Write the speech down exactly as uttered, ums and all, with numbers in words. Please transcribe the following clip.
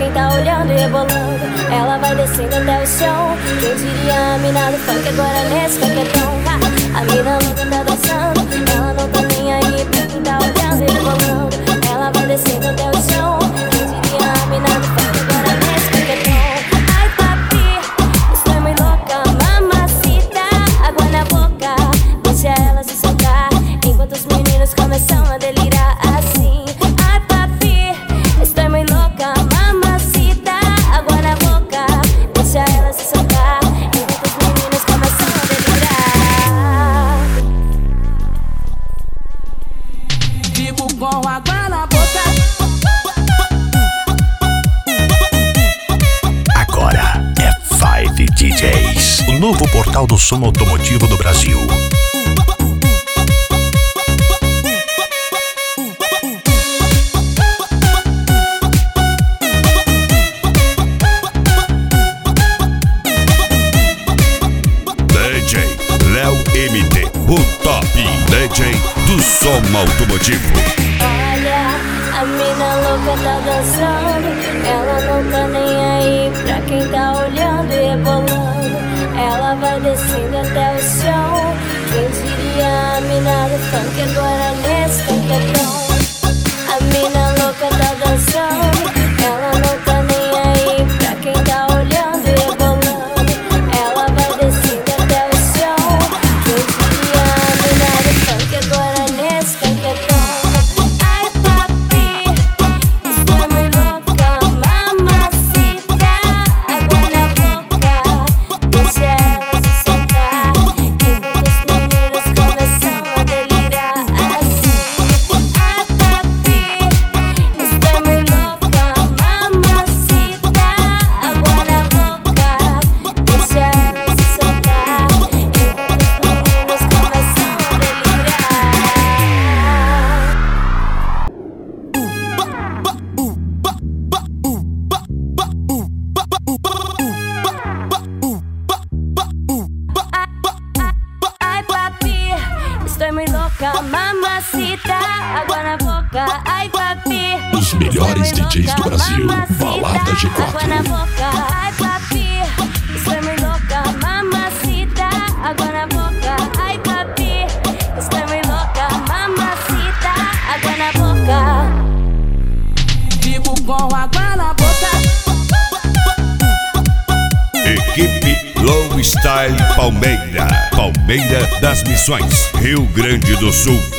quem tá olhando e rebolando. Ela vai descendo até o chão. Quem diria a mina do funk agora nesse funketão. A mina louca tá dançando, ela não tá nem aí pra quem tá olhando e rebolando. Ela vai descendo até o chão. Quem diria a mina do funk agora nesse funketão. Ai papi, estou muito louca, mamacita, água na boca, deixa ela se soltar, enquanto os meninos começam a delirar assim. Ai papi, estou muito louca, mamacita, água na boca, deixa ela se soltar, enquanto os meninos começam a delirar. Fico com água na boca. Agora é Five D Js, o novo portal do som automotivo do Brasil. D J Léo M D, o top D J do som automotivo. Olha, a mina louca tá dançando, ela não tá nem aí pra quem tá olhando e rebolando. Ela vai descendo até o chão. Quem diria a mina do funk agora nesse funketão. A mina louca tá dançando, ela não tá nem aí pra quem tá olhando e rebolando. Ela vai descendo até o chão. Quem diria a mina do funk agora nesse funketão. Ai papi, estou muito louca, mamacita, água na boca, deixa ela se soltar, enquanto os meninos começam a delirar assim. Ai papi, estou muito louca, mamacita, água na boca, deixa ela se soltar, enquanto os meninos começam a delirar. Ai papi, estou muito louca, mamacita, água na boca. Ai papi, Os melhores estou muito D Js do louca, Brasil, mamacita, Balada G água quatro. na boca. Ai papi, estou muito louca, mamacita, água na boca. Ai papi, estou muito louca, mamacita, água na boca. Fico com água na boca. Equipe Low Style Palmeira, Palmeira das Missões, Rio Grande do Sul.